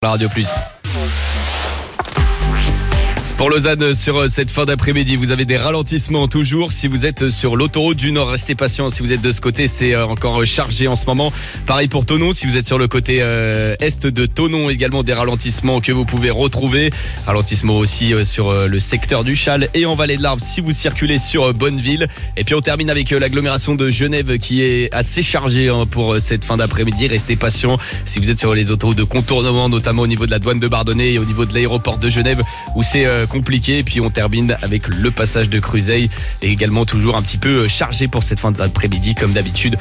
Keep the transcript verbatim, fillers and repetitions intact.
la Radio Plus. Pour Lausanne, sur cette fin d'après-midi, vous avez des ralentissements toujours. Si vous êtes sur l'autoroute du Nord, restez patient. Si vous êtes de ce côté, c'est encore chargé en ce moment. Pareil pour Thonon. Si vous êtes sur le côté euh, est de Thonon, également des ralentissements que vous pouvez retrouver. Ralentissements aussi euh, sur euh, le secteur du Châle et en Vallée de l'Arve si vous circulez sur euh, Bonneville. Et puis on termine avec euh, l'agglomération de Genève qui est assez chargée hein, pour euh, cette fin d'après-midi. Restez patient. Si vous êtes sur les autoroutes de contournement, notamment au niveau de la douane de Bardonnay et au niveau de l'aéroport de Genève, où c'est euh, compliqué. Et puis on termine avec le passage de Cruzeil et également toujours un petit peu chargé pour cette fin d'après-midi comme d'habitude.